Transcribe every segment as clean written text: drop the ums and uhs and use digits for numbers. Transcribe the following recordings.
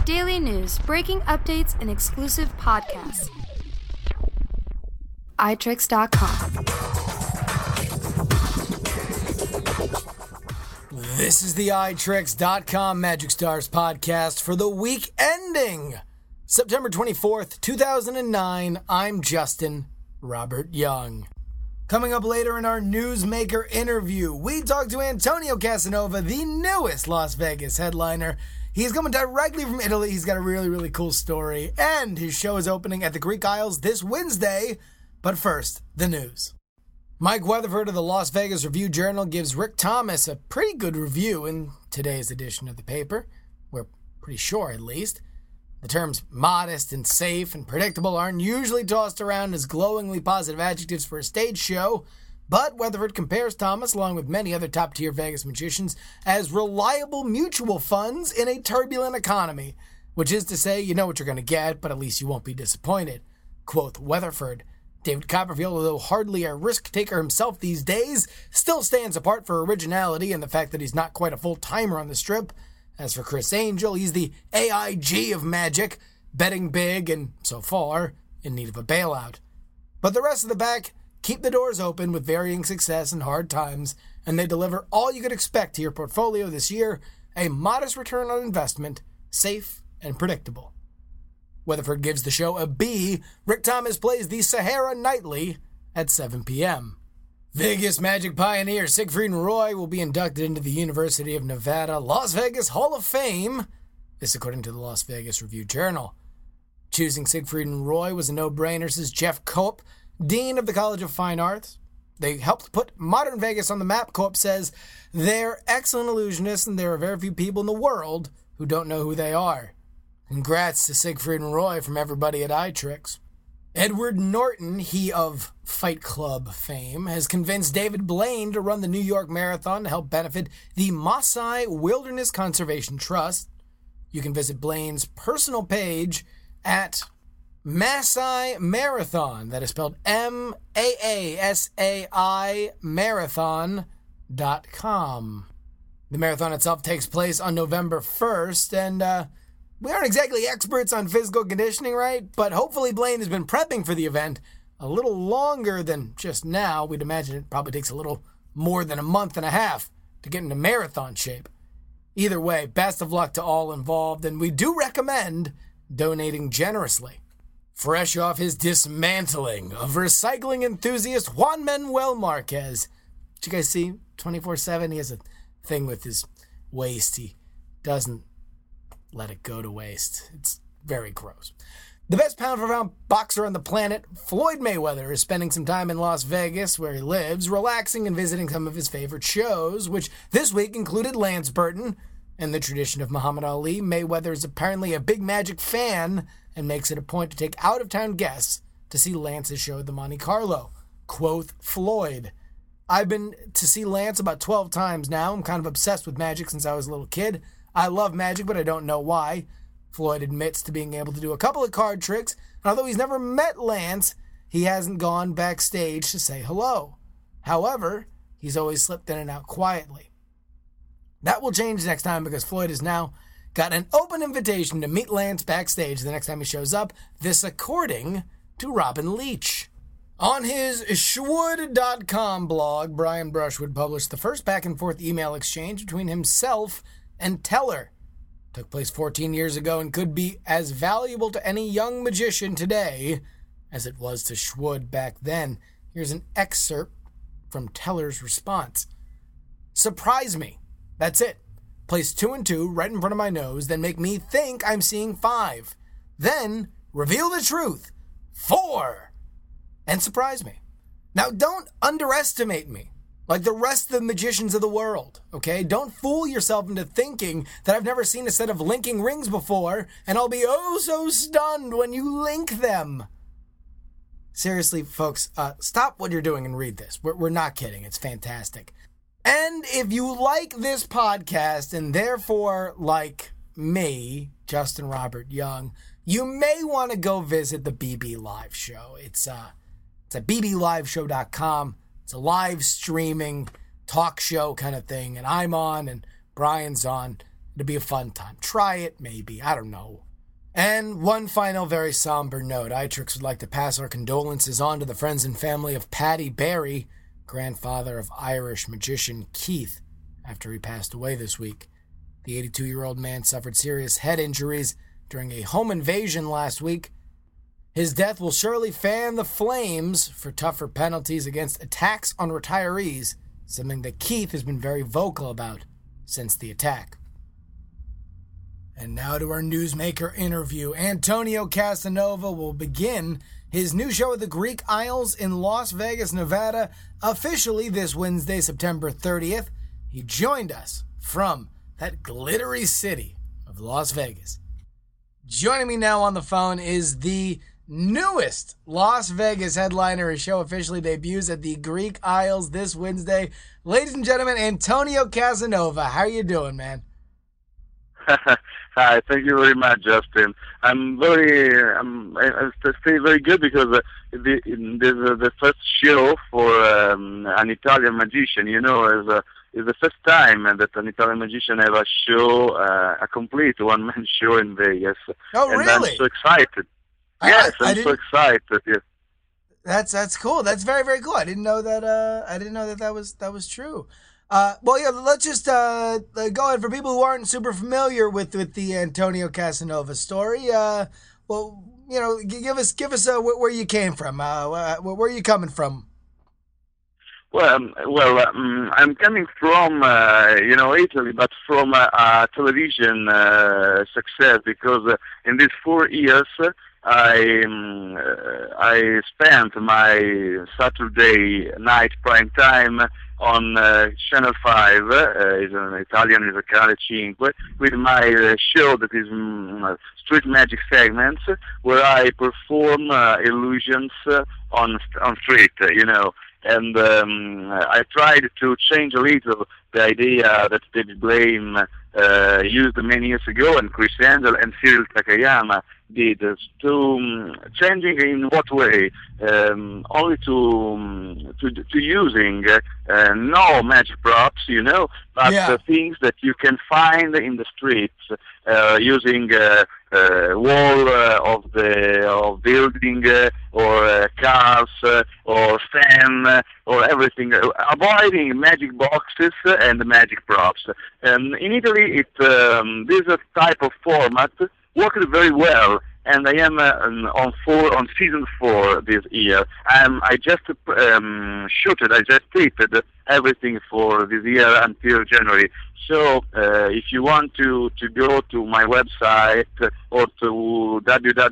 Daily news, breaking updates, and exclusive podcasts. iTricks.com. This is the iTricks.com Magic Stars podcast for the week ending September 24th, 2009. I'm Justin Robert Young. Coming up later in our Newsmaker interview, we talk to Antonio Casanova, the newest Las Vegas headliner. He's coming directly from Italy. He's got a really, really cool story, and his show is opening at the Greek Isles this Wednesday. But first, the news. Mike Weatherford of the Las Vegas Review-Journal gives Rick Thomas a pretty good review in today's edition of the paper. We're pretty sure, at least. The terms modest and safe and predictable aren't usually tossed around as glowingly positive adjectives for a stage show, but Weatherford compares Thomas, along with many other top-tier Vegas magicians, as reliable mutual funds in a turbulent economy, which is to say, you know what you're going to get, but at least you won't be disappointed. Quoth Weatherford. David Copperfield, although hardly a risk-taker himself these days, still stands apart for originality and the fact that he's not quite a full-timer on the strip. As for Chris Angel, he's the AIG of magic, betting big and, so far, in need of a bailout. But the rest of the pack keep the doors open with varying success and hard times, and they deliver all you could expect to your portfolio this year, a modest return on investment, safe and predictable. Weatherford gives the show a B. Rick Thomas plays the Sahara nightly at 7 p.m. Vegas magic pioneer Siegfried Roy will be inducted into the University of Nevada, Las Vegas Hall of Fame. This according to the Las Vegas Review-Journal. Choosing Siegfried Roy was a no-brainer, says Jeff Cope, Dean of the College of Fine Arts. They helped put modern Vegas on the map, Cope says. They're excellent illusionists, and there are very few people in the world who don't know who they are. Congrats to Siegfried Roy from everybody at iTricks. Edward Norton, he of Fight Club fame, has convinced David Blaine to run the New York Marathon to help benefit the Maasai Wilderness Conservation Trust. You can visit Blaine's personal page at Maasai Marathon. That is spelled M-A-A-S-A-I marathon.com. The marathon itself takes place on November 1st, and we aren't exactly experts on physical conditioning, right? But hopefully Blaine has been prepping for the event a little longer than just now. We'd imagine it probably takes a little more than a month and a half to get into marathon shape. Either way, best of luck to all involved, and we do recommend donating generously. Fresh off his dismantling of recycling enthusiast Juan Manuel Marquez. Did you guys see 24/7? He has a thing with his waste. He doesn't let it go to waste. It's very gross. The best pound-for-pound boxer on the planet, Floyd Mayweather, is spending some time in Las Vegas, where he lives, relaxing and visiting some of his favorite shows, which this week included Lance Burton. In the tradition of Muhammad Ali, Mayweather is apparently a big Magic fan and makes it a point to take out-of-town guests to see Lance's show at the Monte Carlo. Quoth Floyd. I've been to see Lance about 12 times now. I'm kind of obsessed with Magic since I was a little kid. I love Magic, but I don't know why. Floyd admits to being able to do a couple of card tricks, and although he's never met Lance, he hasn't gone backstage to say hello. However, he's always slipped in and out quietly. That will change next time because Floyd has now got an open invitation to meet Lance backstage the next time he shows up, this according to Robin Leach. On his Shwood.com blog, Brian Brushwood published the first back-and-forth email exchange between himself and Teller. Took place 14 years ago and could be as valuable to any young magician today as it was to Shwood back then. Here's an excerpt from Teller's response. Surprise me. That's it. Place 2 and 2 right in front of my nose, then make me think I'm seeing 5. Then reveal the truth. 4. And surprise me. Now don't underestimate me like the rest of the magicians of the world, okay? Don't fool yourself into thinking that I've never seen a set of linking rings before, and I'll be oh so stunned when you link them. Seriously, folks, stop what you're doing and read this. We're not kidding. It's fantastic. And if you like this podcast, and therefore like me, Justin Robert Young, you may want to go visit the BB Live Show. It's at bbliveshow.com. It's a live streaming talk show kind of thing, and I'm on and Brian's on, It'll be a fun time. Try it, maybe. I don't know. And one final very somber note. iTrix would like to pass our condolences on to the friends and family of Paddy Barry, grandfather of Irish magician Keith, after he passed away this week. The 82-year-old man suffered serious head injuries during a home invasion last week. His death will surely fan the flames for tougher penalties against attacks on retirees, something that Keith has been very vocal about since the attack. And now to our newsmaker interview. Antonio Casanova will begin his new show at the Greek Isles in Las Vegas, Nevada, officially this Wednesday, September 30th. He joined us from that glittery city of Las Vegas. Joining me now on the phone is the newest Las Vegas headliner. His show officially debuts at the Greek Isles this Wednesday. Ladies and gentlemen, Antonio Casanova. How are you doing, man? Hi, thank you very much, Justin. I stay very good because this is the first show for an Italian magician. You know, is the first time that an Italian magician have a show, a complete one-man show in Vegas. Oh, and really? I'm so excited. Yes, I'm so excited. Yes. That's cool. That's very, very cool. I didn't know that. That was true. Well, yeah. Let's just go ahead for people who aren't super familiar with the Antonio Casanova story. Well, you know, give us where you came from. Where are you coming from? Well, I'm coming from Italy, but from television success, because in these 4 years I spent my Saturday night prime time on Channel 5, is an Italian, is a Canale 5, with my show that is street magic segments, where I perform illusions on street, you know. And I tried to change a little the idea that David Blaine used many years ago, and Chris Angel and Cyril Takayama did, to changing in what way? Only to using no magic props, you know, but things that you can find in the streets, using wall of building or cars or fan or everything, avoiding magic boxes and magic props. In Italy, this type of format worked very well, and I am on season 4 this year. I just taped everything for this year until January. So if you want to go to my website or to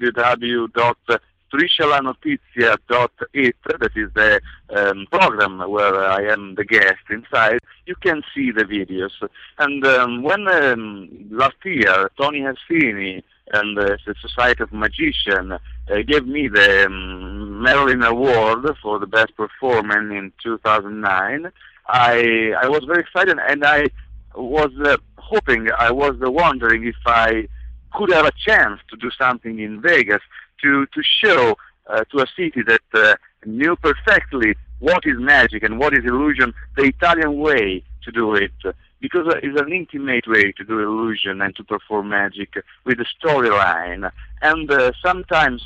www.striscialanotizia.it, that is the program where I am the guest inside, you can see the videos. And when last year Tony Hassini and the Society of Magicians gave me the Merlin Award for the best performance in 2009, I was very excited, and I was wondering if I could have a chance to do something in Vegas to show to a city that knew perfectly what is magic and what is illusion, the Italian way to do it, because it's an intimate way to do illusion and to perform magic with a storyline. And sometimes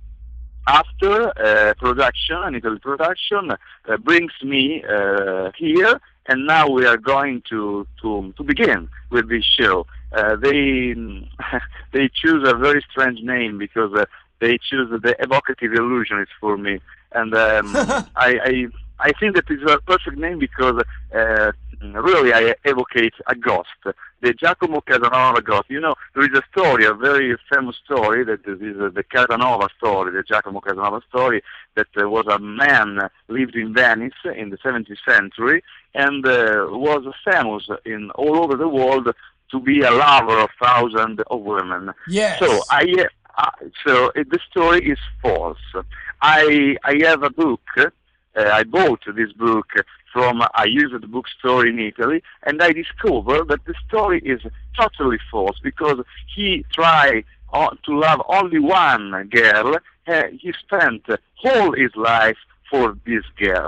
after production, an Italy production brings me here, and now we are going to begin with this show. They choose a very strange name, because they choose the evocative illusionist for me, and I think that it's a perfect name, because really I evocate a ghost, the Giacomo Casanova ghost. You know, there is a story, a very famous story, that is the Casanova story, the Giacomo Casanova story, that was a man lived in Venice in the 17th century, and was famous in all over the world to be a lover of thousands of women. Yes. So the story is false. I have a book. I bought this book from a used bookstore in Italy, and I discovered that the story is totally false, because he tried to love only one girl. He spent all his life for this girl,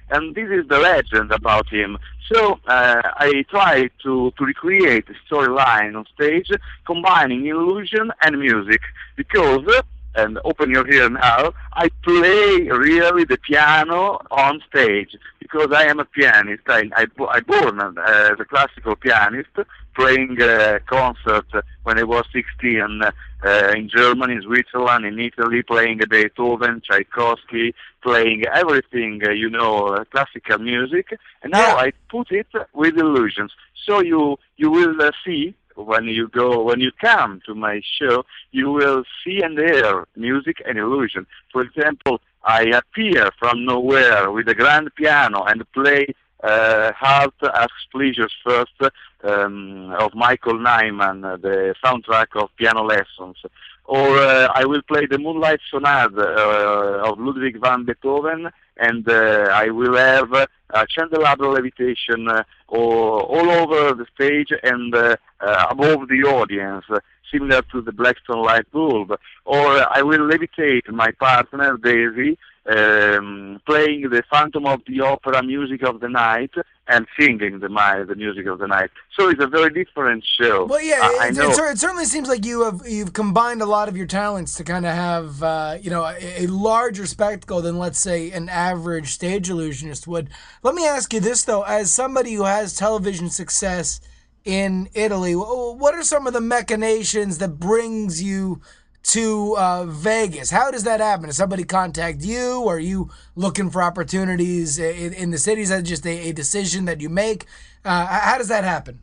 and this is the legend about him. So I try to recreate the storyline on stage, combining illusion and music, because and open your ear now, I play really the piano on stage because I am a pianist. I born as a classical pianist, playing concert when I was 16 in Germany, in Switzerland, in Italy, playing Beethoven, Tchaikovsky, playing everything, classical music. And now I put it with illusions. So you will see when you come to my show, you will see and hear music and illusion. For example, I appear from nowhere with a grand piano and play Halt Asks Pleasures First of Michael Nyman, the soundtrack of Piano Lessons. Or I will play the Moonlight Sonata of Ludwig van Beethoven, and I will have a candelabra levitation all over the stage and above the audience, similar to the Blackstone light bulb. Or I will levitate my partner, Daisy, playing the Phantom of the Opera music of the night and singing the music of the night. So it's a very different show. Well, yeah, it certainly seems like you've combined a lot of your talents to kind of have a larger spectacle than, let's say, an average stage illusionist would. Let me ask you this though, as somebody who has television success in Italy, what are some of the machinations that brings you to Vegas? How does that happen? Does somebody contact you? Are you looking for opportunities in the cities? Is that just a decision that you make? How does that happen?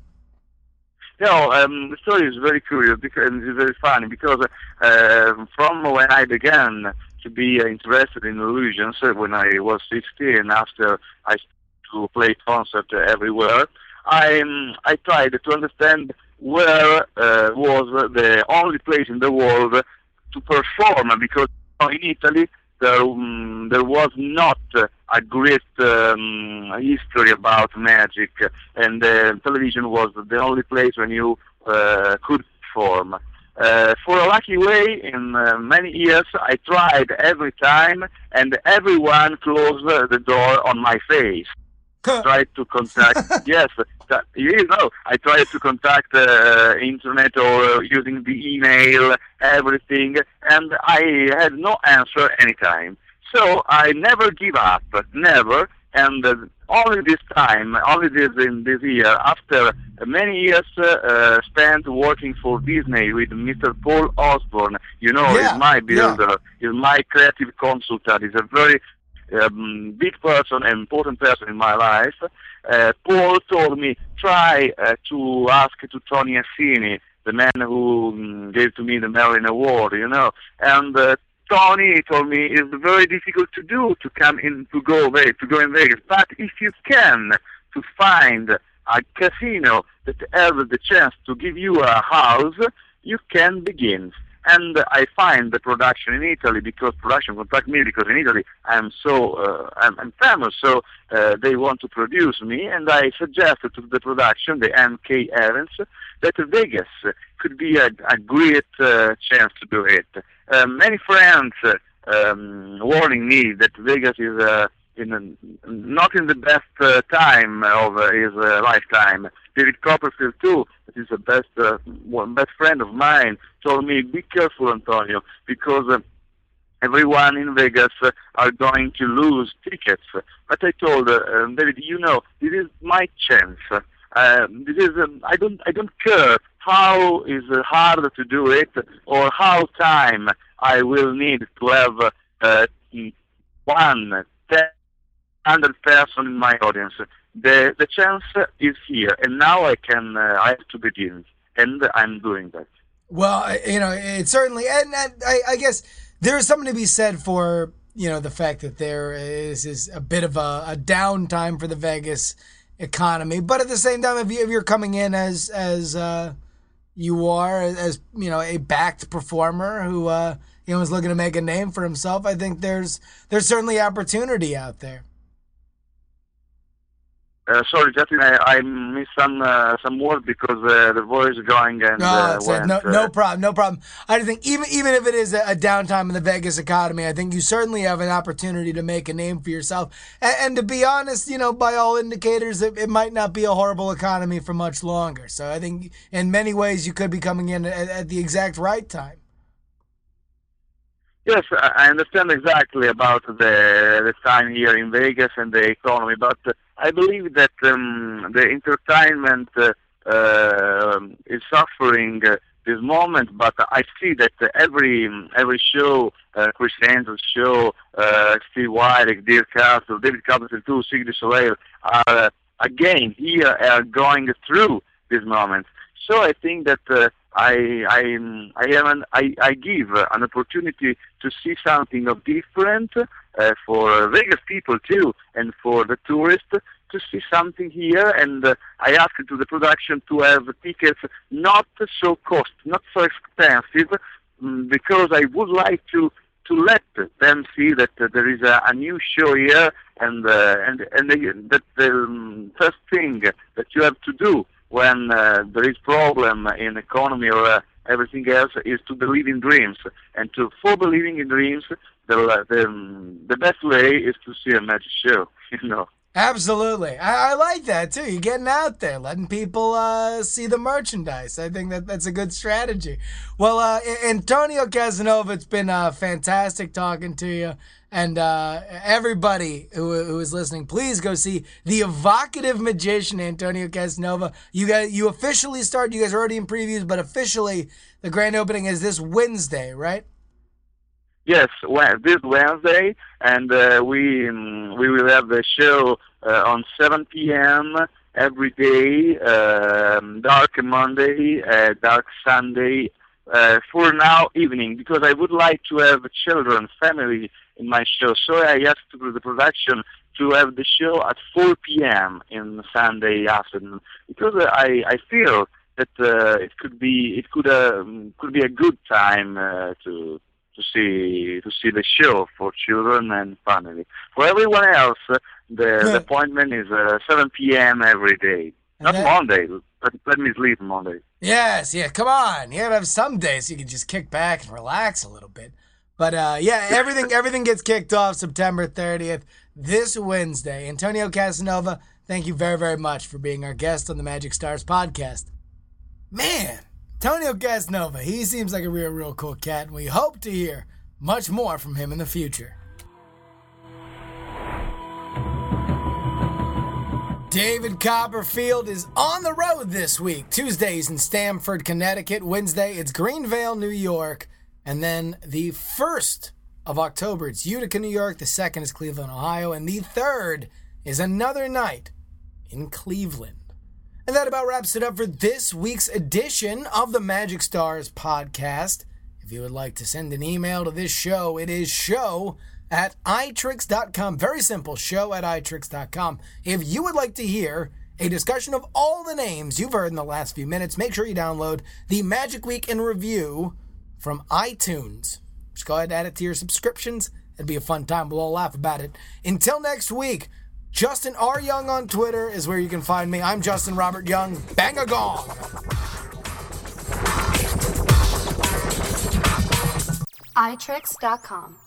The story is very curious because it's very funny because from when I began to be interested in illusions when I was 16, after I started to play concert everywhere, I tried to understand where was the only place in the world to perform, because in Italy there was not a great history about magic, and television was the only place when you could perform. For a lucky way, in many years, I tried every time, and everyone closed the door on my face. Tried to contact, yes, I tried to contact internet or using the email, everything, and I had no answer anytime. So I never give up, never, and only in this year, after many years spent working for Disney with Mr. Paul Osborne, he's my builder, he's my creative consultant, he's a very big person, an important person in my life. Paul told me, try to ask to Tony Assini, the man who gave to me the Merlin Award, and Tony told me it's very difficult to do, to go in Vegas, but if you can, to find a casino that has the chance to give you a house, you can begin. And I find the production in Italy, because production contact me, because in Italy I'm famous, so they want to produce me, and I suggested to the production, the MK Evans, that Vegas could be a great chance to do it. Many friends warning me that Vegas is not in the best time of his lifetime. David Copperfield too, that is the best friend of mine, told me, be careful, Antonio, because everyone in Vegas are going to lose tickets. But I told David, this is my chance. I don't care how is hard to do it or how time I will need to have 100 person in my audience. The chance is here, and now I have to begin, and I'm doing that. Well, it certainly, and I guess there is something to be said for, the fact that there is a bit of a downtime for the Vegas economy, but at the same time, if you're coming in as you are, as a backed performer who is looking to make a name for himself, I think there's certainly opportunity out there. Sorry, Justin, I missed some words because the voice going and went. No problem. I just think even if it is a downtime in the Vegas economy, I think you certainly have an opportunity to make a name for yourself. And to be honest, by all indicators, it might not be a horrible economy for much longer. So I think in many ways you could be coming in at the exact right time. Yes, I understand exactly about the time here in Vegas and the economy, but I believe that the entertainment is suffering this moment. But I see that every show, Chris Angel show, Steve Wyrick, Dirk Castle, David Copperfield too, Cirque du Soleil, are again here going through this moment. So I think that I give an opportunity to see something of different for Vegas people too, and for the tourists to see something here. And I asked to the production to have tickets not so expensive, because I would like to let them see that there is a new show here, and that the first thing that you have to do when there is problem in economy or everything else is to believe in dreams. And for believing in dreams, the best way is to see a magic show, Absolutely. I like that, too. You're getting out there, letting people see the merchandise. I think that's a good strategy. Well, Antonio Casanova, it's been fantastic talking to you. And everybody who is listening, please go see the evocative magician, Antonio Casanova. You officially start. You guys are already in previews, but officially the grand opening is this Wednesday, right? Yes, this Wednesday, and we will have the show on 7 p.m. every day, dark Monday, dark Sunday, for now evening, because I would like to have children, family in my show. So I asked the production to have the show at 4 p.m. in Sunday afternoon, because I feel that it could be a good time to see the show for children and family. For everyone else, the appointment is 7 p.m. every day. Not Monday. Let me sleep Monday. Yes, yeah, come on. You gotta have some days you can just kick back and relax a little bit. But everything gets kicked off September 30th, this Wednesday. Antonio Casanova, thank you very, very much for being our guest on the Magic Stars podcast. Man, Antonio Casanova, he seems like a real cool cat, and we hope to hear much more from him in the future. David Copperfield is on the road this week. Tuesdays in Stamford, Connecticut. Wednesday, it's Greenvale, New York. And then the 1st of October, it's Utica, New York. The 2nd is Cleveland, Ohio. And the 3rd is another night in Cleveland. And that about wraps it up for this week's edition of the Magic Stars podcast. If you would like to send an email to this show, it is show@itricks.com. Very simple, show@itricks.com. If you would like to hear a discussion of all the names you've heard in the last few minutes, make sure you download the Magic Week in Review from iTunes. Just go ahead and add it to your subscriptions. It'd be a fun time. We'll all laugh about it. Until next week, Justin R. Young on Twitter is where you can find me. I'm Justin Robert Young. Bang a gong! itricks.com